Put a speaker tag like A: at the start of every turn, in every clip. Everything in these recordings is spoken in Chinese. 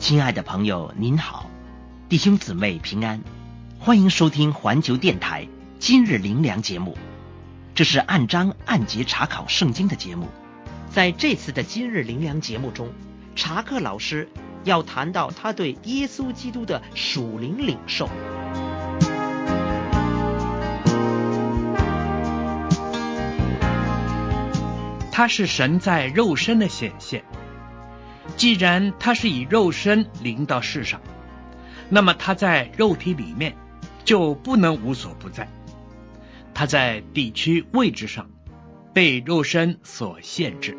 A: 亲爱的朋友您好，弟兄姊妹平安，欢迎收听环球电台今日灵粮节目。这是按章按节查考圣经的节目。在这次的今日灵粮节目中，查克老师要谈到他对耶稣基督的属灵领受。
B: 他是神在肉身的显现。既然他是以肉身临到世上，那么他在肉体里面就不能无所不在。他在地区位置上被肉身所限制。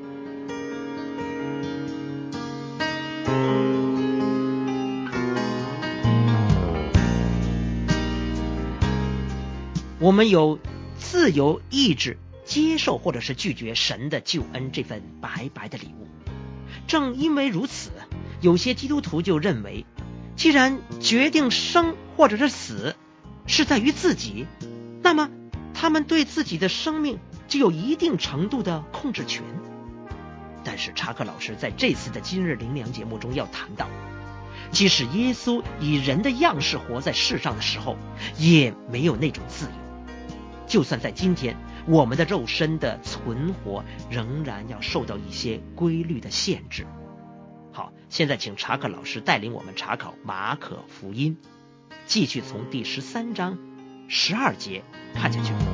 A: 我们有自由意志接受或者是拒绝神的救恩这份白白的礼物。正因为如此，有些基督徒就认为，既然决定生或者是死是在于自己，那么他们对自己的生命就有一定程度的控制权。但是查克老师在这次的今日灵粮节目中要谈到，即使耶稣以人的样式活在世上的时候，也没有那种自由。就算在今天，我们的肉身的存活仍然要受到一些规律的限制。好，现在请查克老师带领我们查考马可福音，继续从第13章12节看下去。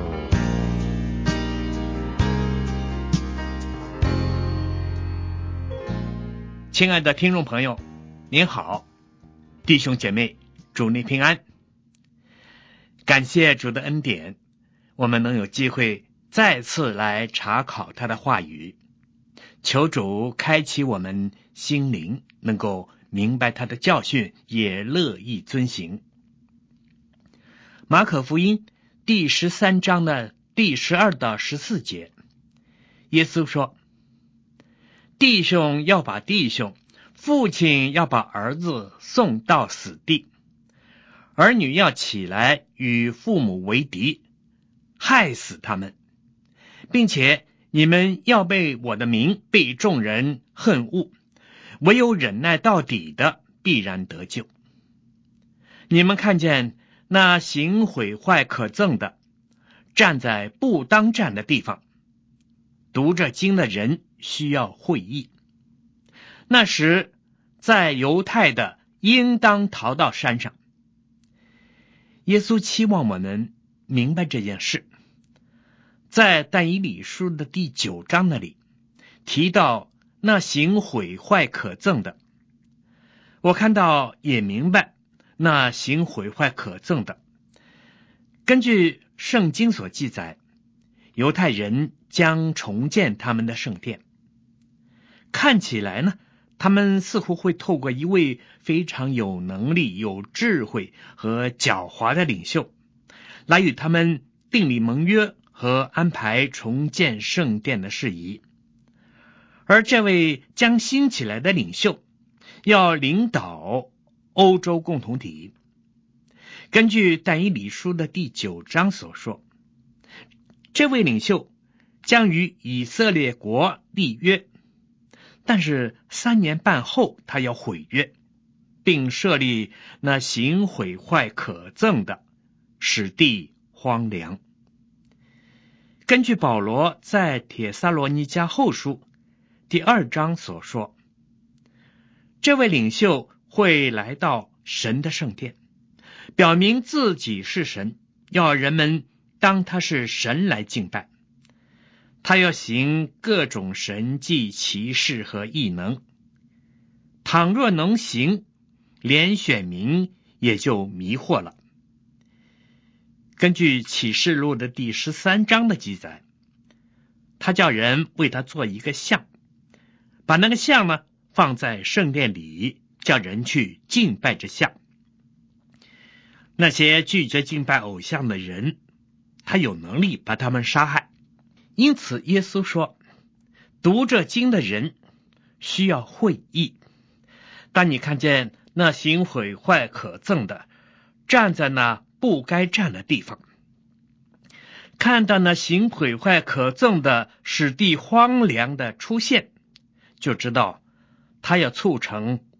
B: 亲爱的听众朋友，您好，弟兄姐妹，主内平安。感谢主的恩典，我们能有机会再次来查考他的话语，求主开启我们心灵，能够明白他的教训，也乐意遵行。马可福音第13章的第12到14节，耶稣说，弟兄要把弟兄，父亲要把儿子送到死地，儿女要起来与父母为敌，害死他们，并且你们要被我的名被众人恨恶，唯有忍耐到底的必然得救。你们看见那行毁坏可憎的站在不当站的地方，读着经的人需要会意。那时在犹太的应当逃到山上。耶稣期望我们明白这件事。在但以理书的第9章那里提到那行毁坏可憎的，我看到也明白那行毁坏可憎的。根据圣经所记载，犹太人将重建他们的圣殿。看起来呢，他们似乎会透过一位非常有能力、有智慧和狡猾的领袖来与他们订立盟约和安排重建圣殿的事宜。而这位将兴起来的领袖要领导欧洲共同体。根据但以理书的第9章所说，这位领袖将与以色列国立约，但是3年半后他要毁约，并设立那行毁坏可憎的，使地荒凉。根据保罗在帖撒罗尼迦后书第2章所说，这位领袖会来到神的圣殿，表明自己是神，要人们当他是神来敬拜。他要行各种神迹奇事和异能，倘若能行，连选民也就迷惑了。根据启示录的第13章的记载，他叫人为他做一个像，把那个像呢放在圣殿里，叫人去敬拜这像。那些拒绝敬拜偶像的人，他有能力把他们杀害。因此耶稣说，读这经的人需要会意。当你看见那行毁坏可憎的站在那不该站的地方，看到那行毁坏可憎的使地荒凉的出现，就知道他要促成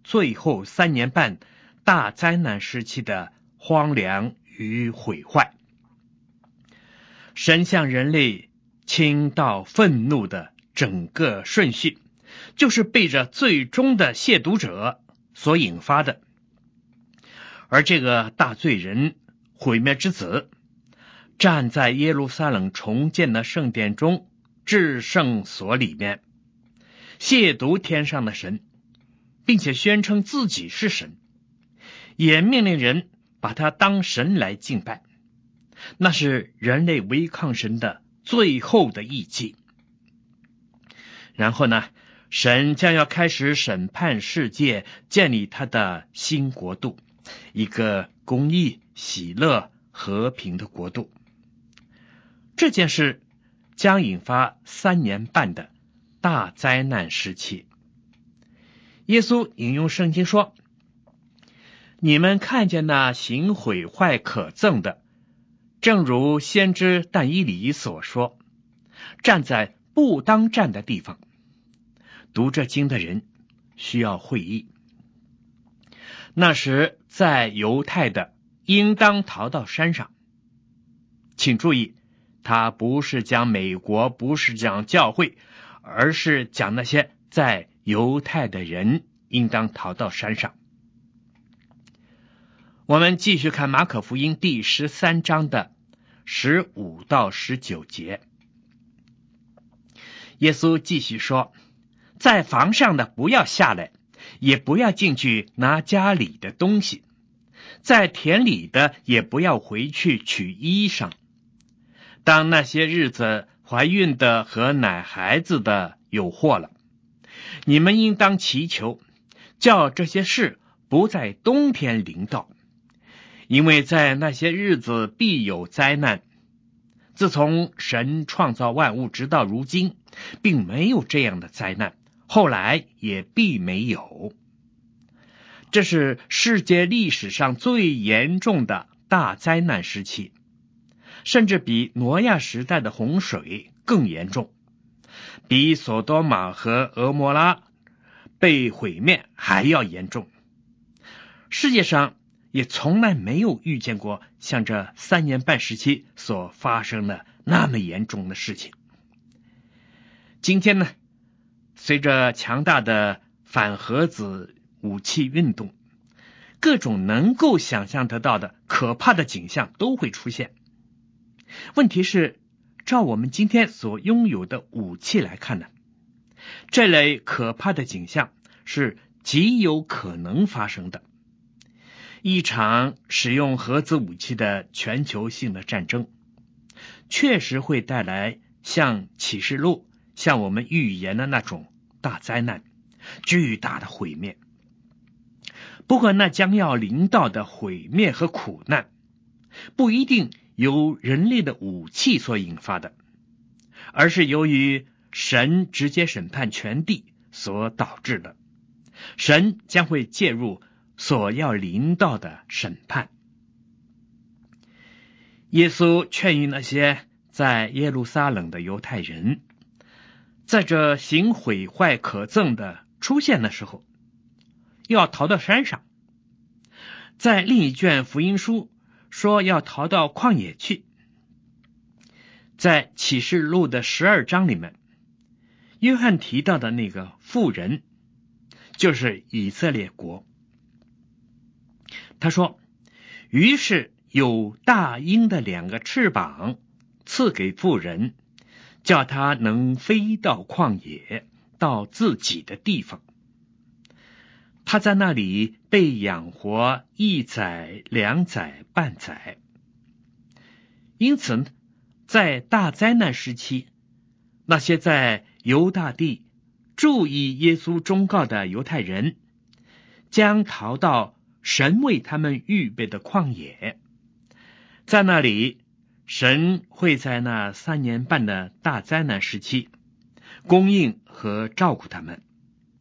B: 最后3年半大灾难时期的荒凉与毁坏。神向人类倾倒愤怒的整个顺序，就是被这最终的亵渎者所引发的。而这个大罪人毁灭之子站在耶路撒冷重建的圣殿中至圣所里面，亵渎天上的神，并且宣称自己是神，也命令人把他当神来敬拜。那是人类违抗神的最后的义绩。然后呢，神将要开始审判世界，建立他的新国度，一个公义、喜乐、和平的国度。这件事将引发3年半的大灾难时期。耶稣引用圣经说：你们看见那行毁坏可憎的，正如先知但以理所说，站在不当站的地方。读这经的人需要会意。那时在犹太的应当逃到山上。请注意，他不是讲美国，不是讲教会，而是讲那些在犹太的人应当逃到山上。我们继续看马可福音第13章的15到19节。耶稣继续说：在房上的不要下来，也不要进去拿家里的东西，在田里的也不要回去取衣裳。当那些日子，怀孕的和奶孩子的有祸了，你们应当祈求，叫这些事不在冬天临到，因为在那些日子必有灾难。自从神创造万物直到如今，并没有这样的灾难，后来也必没有。这是世界历史上最严重的大灾难时期，甚至比挪亚时代的洪水更严重，比索多玛和俄摩拉被毁灭还要严重。世界上也从来没有遇见过像这3年半时期所发生的那么严重的事情。今天呢，随着强大的反核子武器运动，各种能够想象得到的可怕的景象都会出现。问题是，照我们今天所拥有的武器来看呢，这类可怕的景象是极有可能发生的。一场使用核子武器的全球性的战争，确实会带来像启示录向我们预言的那种大灾难，巨大的毁灭。不过那将要临到的毁灭和苦难，不一定由人类的武器所引发的，而是由于神直接审判全地所导致的。神将会介入所要临到的审判。耶稣劝喻那些在耶路撒冷的犹太人，在这行毁坏可憎的出现的时候，要逃到山上。在另一卷福音书说要逃到旷野去。在启示录的12章里面，约翰提到的那个妇人就是以色列国。他说，于是有大鹰的2个翅膀赐给妇人，叫他能飞到旷野，到自己的地方。他在那里被养活1载、2载、半载。因此，在大灾难时期，那些在犹大地注意耶稣忠告的犹太人，将逃到神为他们预备的旷野。在那里，神会在那3年半的大灾难时期供应和照顾他们。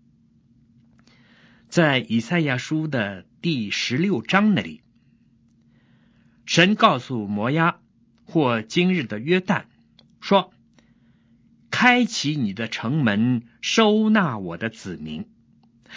B: 在以赛亚书的第16章那里，神告诉摩押或今日的约旦说，开启你的城门，收纳我的子民，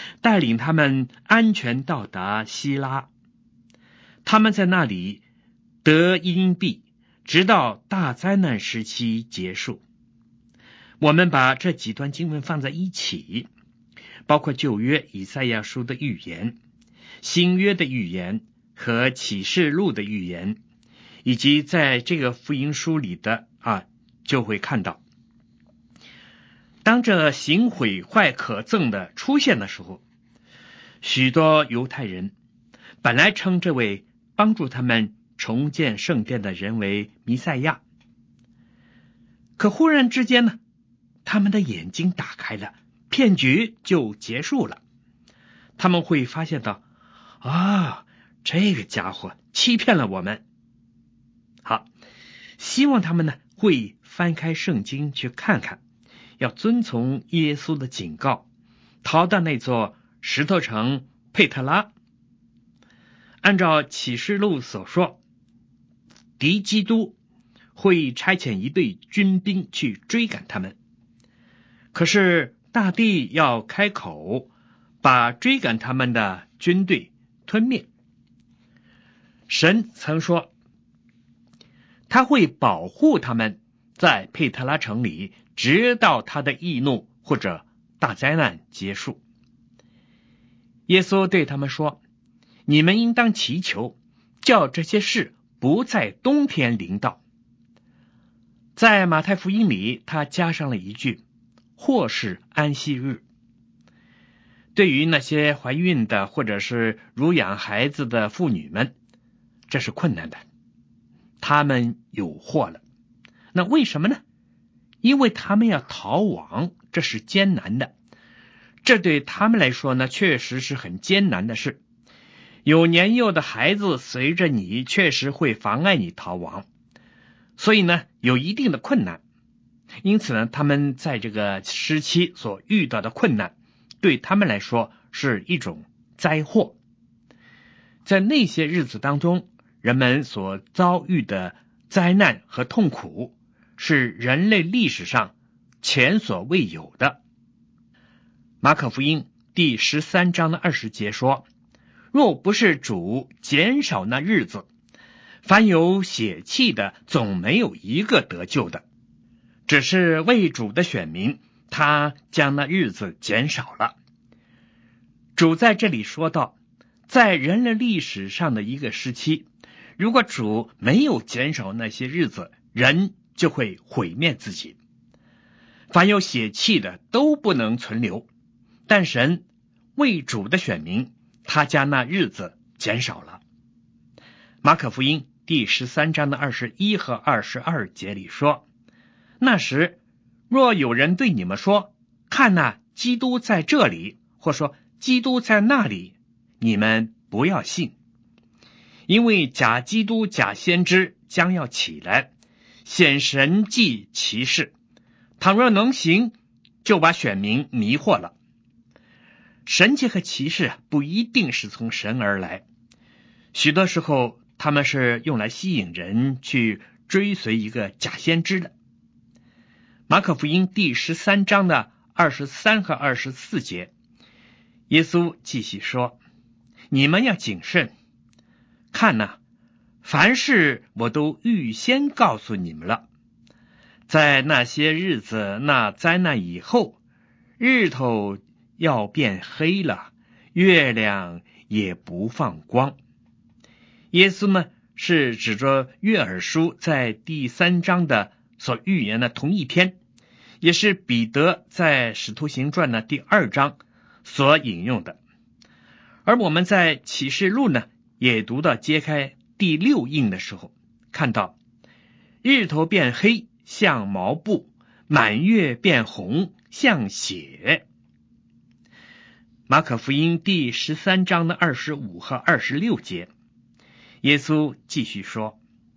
B: 带领他们安全到达希拉。他们在那里得荫庇，直到大灾难时期结束。我们把这几段经文放在一起，包括旧约以赛亚书的预言、新约的预言和启示录的预言，以及在这个福音书里的就会看到，当这行毁坏可憎的出现的时候，许多犹太人本来称这位帮助他们重建圣殿的人为弥赛亚，可忽然之间呢，他们的眼睛打开了，骗局就结束了。他们会发现到，这个家伙欺骗了我们。好，希望他们呢会翻开圣经去看看，要遵从耶稣的警告，逃到那座石头城佩特拉。按照启示录所说，敌基督会差遣一队军兵去追赶他们，可是大地要开口，把追赶他们的军队吞灭。神曾说，他会保护他们在佩特拉城里，直到他的义怒或者大灾难结束。耶稣对他们说，你们应当祈求，叫这些事不在冬天临到。在马太福音里，他加上了一句，或是安息日。对于那些怀孕的或者是乳养孩子的妇女们，这是困难的，他们有祸了。那为什么呢？因为他们要逃亡，这是艰难的。这对他们来说呢，确实是很艰难的事。有年幼的孩子随着你，确实会妨碍你逃亡，所以呢，有一定的困难。因此呢，他们在这个时期所遇到的困难，对他们来说是一种灾祸。在那些日子当中，人们所遭遇的灾难和痛苦，是人类历史上前所未有的。马可福音第13章的20节说，若不是主减少那日子，凡有血气的总没有一个得救的，只是为主的选民，他将那日子减少了。主在这里说到，在人类历史上的一个时期，如果主没有减少那些日子，人就会毁灭自己，凡有血气的都不能存留。但神为主的选民，他将那日子减少了。马可福音第13章的21和22节里说，那时若有人对你们说，看哪，基督在这里，或说基督在那里，你们不要信，因为假基督假先知将要起来，显神迹奇事，倘若能行，就把选民迷惑了。神迹和奇事不一定是从神而来，许多时候他们是用来吸引人去追随一个假先知的。马可福音第13章的23和24节，耶稣继续说，你们要谨慎，看哪，凡事我都预先告诉你们了。在那些日子，那灾难以后，日头要变黑了，月亮也不放光。耶稣呢，是指着约珥书在第3章的所预言的同一篇，也是彼得在使徒行传的第2章所引用的。而我们在启示录呢，也读到揭开第6印的时候，看到日头变黑像毛布，满月变红像血。马可福音第13章的25和26节，耶稣继续说，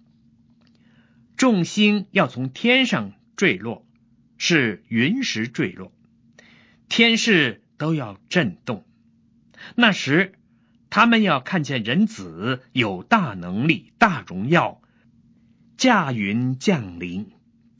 B: 众星要从天上坠落，是云石坠落，天势都要震动。那时他们要看见人子有大能力大荣耀，驾云降临。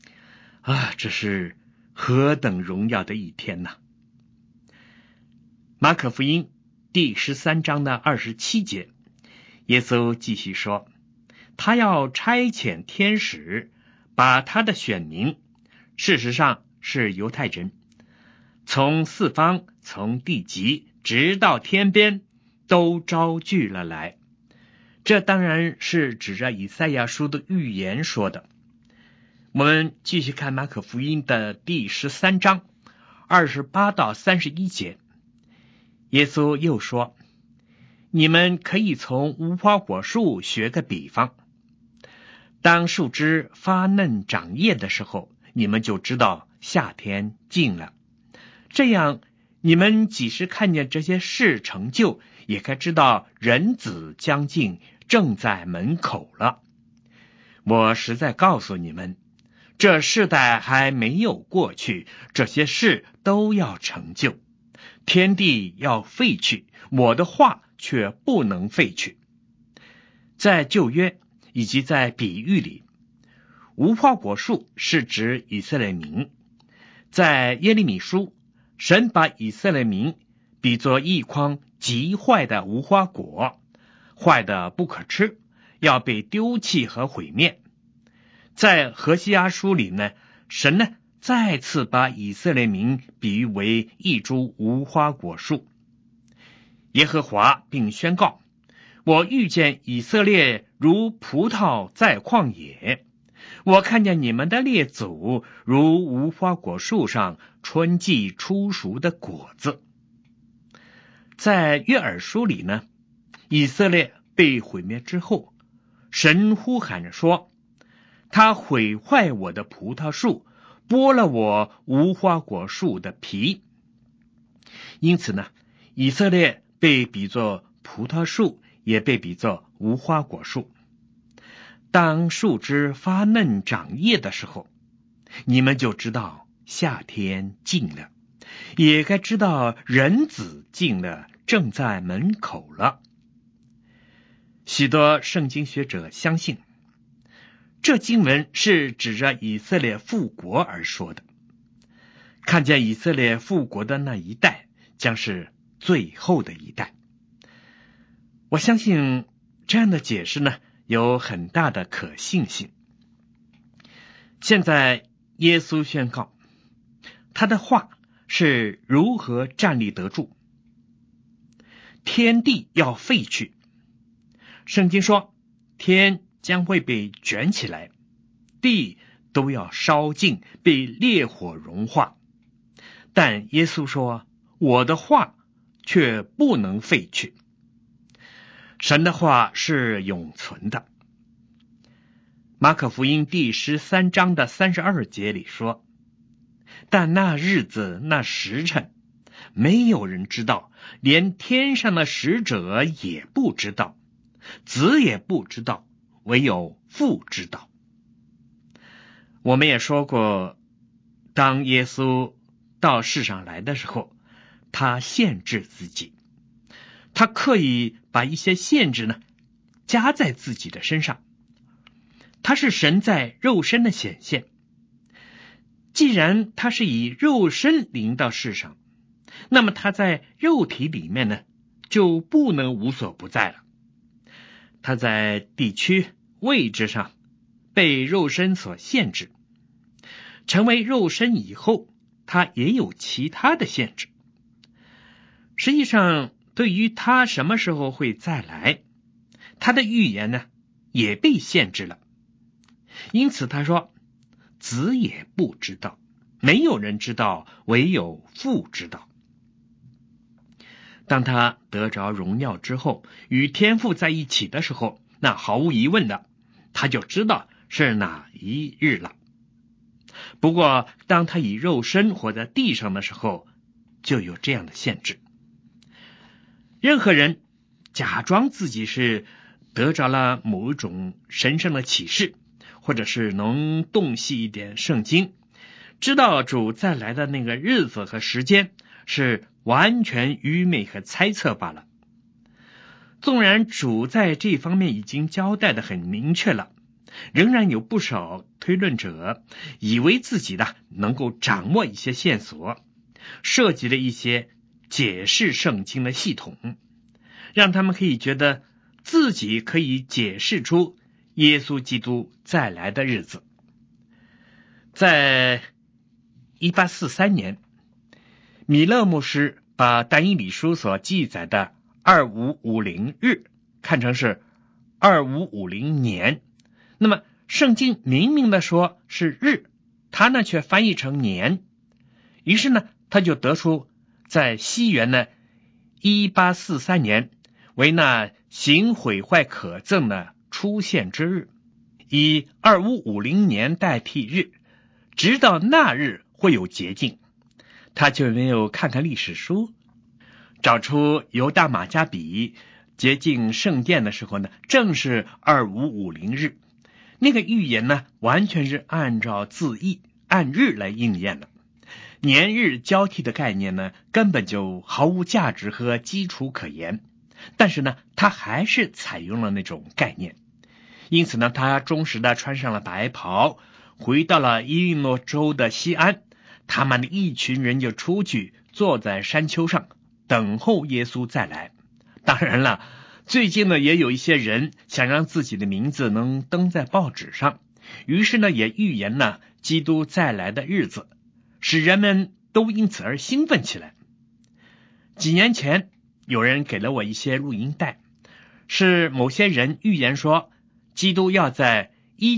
B: 这是何等荣耀的一天呐！ 马可福音第13章的27节，耶稣继续说，他要差遣天使，把他的选民，事实上是犹太人，从四方，从地极直到天边，都招聚了来。这当然是指着以赛亚书的预言说的。我们继续看马可福音的第13章28到31节，耶稣又说，你们可以从无花果树学个比方，当树枝发嫩长叶的时候，你们就知道夏天近了。这样，你们即使看见这些事成就，也该知道人子将近，正在门口了。我实在告诉你们，这世代还没有过去，这些事都要成就。天地要废去，我的话却不能废去。在旧约以及在比喻里，无花果树是指以色列民。在耶利米书，神把以色列民比作一筐极坏的无花果，坏的不可吃，要被丢弃和毁灭。在何西阿书里呢，神呢再次把以色列民比喻为一株无花果树。耶和华并宣告，我遇见以色列如葡萄在旷野，我看见你们的列祖如无花果树上春季初熟的果子。在约珥书里呢，以色列被毁灭之后，神呼喊着说，他毁坏我的葡萄树，剥了我无花果树的皮。因此呢，以色列被比作葡萄树，也被比作无花果树。当树枝发嫩长叶的时候，你们就知道夏天近了，也该知道人子近了，正在门口了。许多圣经学者相信，这经文是指着以色列复国而说的。看见以色列复国的那一代，将是最后的一代。我相信这样的解释呢，有很大的可信性。现在耶稣宣告，他的话是如何站立得住。天地要废去，圣经说天将会被卷起来，地都要烧尽，被烈火融化。但耶稣说，我的话却不能废去。神的话是永存的。马可福音第13章的32节里说，但那日子那时辰，没有人知道，连天上的使者也不知道，子也不知道，唯有父知道。我们也说过，当耶稣到世上来的时候，他限制自己，他刻意把一些限制呢加在自己的身上。他是神在肉身的显现，既然他是以肉身临到世上，那么他在肉体里面呢就不能无所不在了。他在地区位置上被肉身所限制，成为肉身以后，他也有其他的限制。实际上，对于他什么时候会再来，他的预言呢也被限制了。因此他说，子也不知道，没有人知道，唯有父知道。当他得着荣耀之后，与天父在一起的时候，那毫无疑问的，他就知道是哪一日了。不过当他以肉身活在地上的时候，就有这样的限制。任何人假装自己是得着了某一种神圣的启示，或者是能洞悉一点圣经，知道主再来的那个日子和时间，是完全愚昧和猜测罢了。纵然主在这方面已经交代的很明确了，仍然有不少推论者以为自己的能够掌握一些线索，设计了一些解释圣经的系统，让他们可以觉得自己可以解释出耶稣基督再来的日子。在1843年，米勒牧师把但以理书所记载的2550日看成是2550年，那么圣经明明的说是日，他呢却翻译成年，于是呢他就得出在西元呢1843年为那行毁坏可憎的出现之日，以2550年代替日，直到那日会有洁净。他就没有看看历史书，找出犹大马加比洁净圣殿的时候呢，正是2550日。那个预言呢，完全是按照字义按日来应验的。年日交替的概念呢，根本就毫无价值和基础可言，但是呢，他还是采用了那种概念。因此呢，他忠实的穿上了白袍，回到了伊利诺州的西安，他们的一群人就出去坐在山丘上等候耶稣再来。当然了，最近呢也有一些人想让自己的名字能登在报纸上，于是呢也预言了基督再来的日子，使人们都因此而兴奋起来。几年前有人给了我一些录音带，是某些人预言说基督要在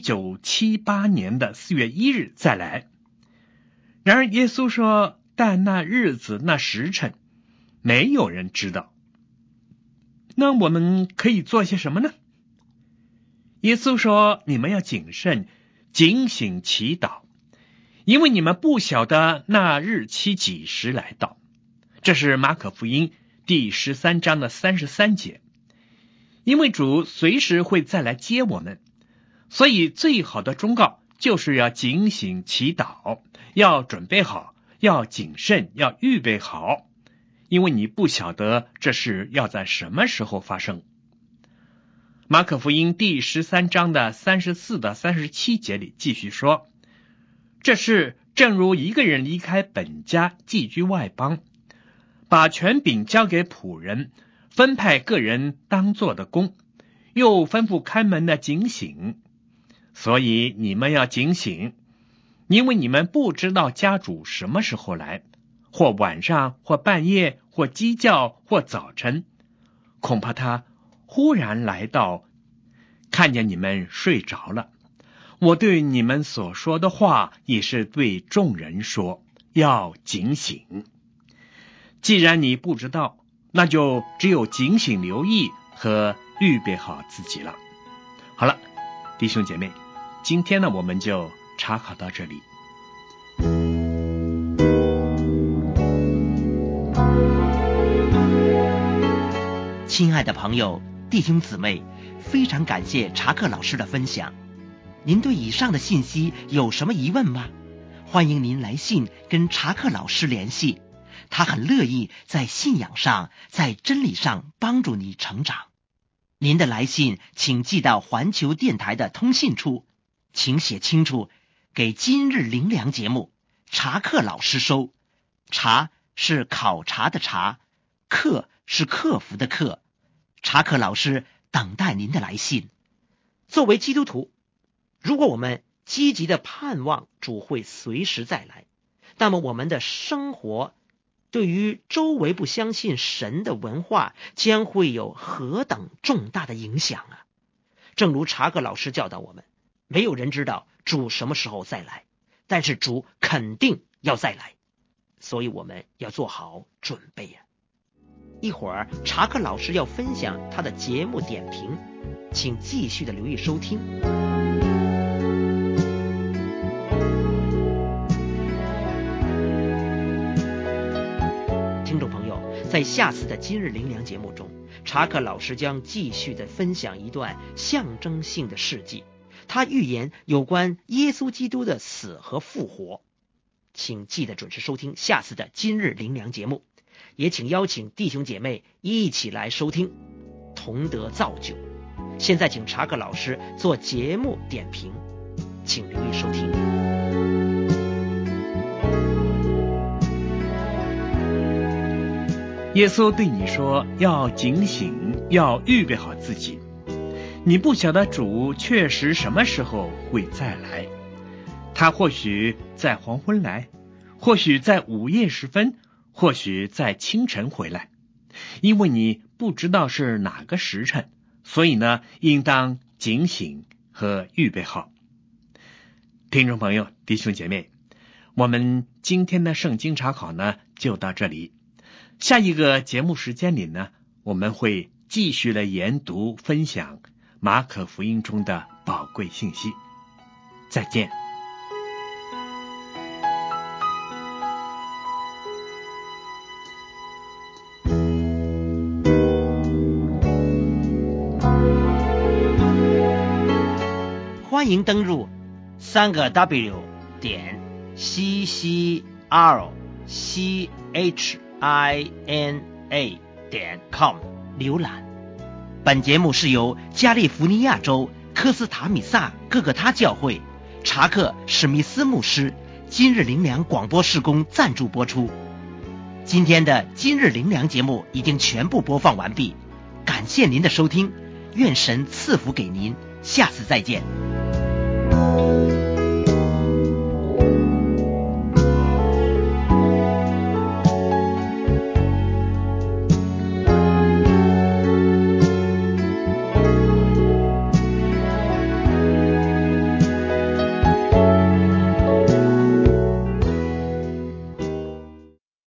B: 1978年的4月1日再来。然而耶稣说，但那日子那时辰没有人知道。那我们可以做些什么呢？耶稣说，你们要谨慎，警醒祈祷，因为你们不晓得那日期几时来到。这是马可福音第13章的33节。因为主随时会再来接我们，所以最好的忠告就是要警醒祈祷，要准备好，要谨慎，要预备好，因为你不晓得这事要在什么时候发生。马可福音第13章的34到37节里继续说，这事正如一个人离开本家寄居外邦，把权柄交给仆人，分派个人当做的工，又吩咐看门的警醒。所以你们要警醒，因为你们不知道家主什么时候来，或晚上，或半夜，或鸡叫，或早晨，恐怕他忽然来到，看见你们睡着了。我对你们所说的话也是对众人说，要警醒。既然你不知道，那就只有警醒留意和预备好自己了。好了，弟兄姐妹，今天呢我们就查考到这里。
A: 亲爱的朋友、弟兄姊妹，非常感谢查克老师的分享。您对以上的信息有什么疑问吗？欢迎您来信跟查克老师联系，他很乐意在信仰上、在真理上帮助你成长。您的来信请寄到环球电台的通信处，请写清楚给今日灵粮节目，查克老师收。查是考察的查，克是克服的克。查克老师等待您的来信。作为基督徒，如果我们积极的盼望主会随时再来，那么我们的生活对于周围不相信神的文化将会有何等重大的影响啊！正如查克老师教导我们，没有人知道主什么时候再来，但是主肯定要再来，所以我们要做好准备啊！一会儿查克老师要分享他的节目点评，请继续的留意收听。听众朋友，在下次的今日灵粮节目中，查克老师将继续的分享一段象征性的事迹，他预言有关耶稣基督的死和复活。请记得准时收听下次的今日灵粮节目，也请邀请弟兄姐妹一起来收听，同得造就。现在请查克老师做节目点评，请留意收听。
B: 耶稣对你说要警醒，要预备好自己。你不晓得主确实什么时候会再来，他或许在黄昏来，或许在午夜时分，或许在清晨回来。因为你不知道是哪个时辰，所以呢，应当警醒和预备好。听众朋友，弟兄姐妹，我们今天的圣经查考呢就到这里。下一个节目时间里呢，我们会继续来研读分享马可福音中的宝贵信息。再见。
A: 欢迎登入3个WCHINA.com 浏览。本节目是由加利福尼亚州科斯塔米萨各个他教会查克史密斯牧师今日灵粮广播事工赞助播出。今天的今日灵粮节目已经全部播放完毕，感谢您的收听，愿神赐福给您，下次再见。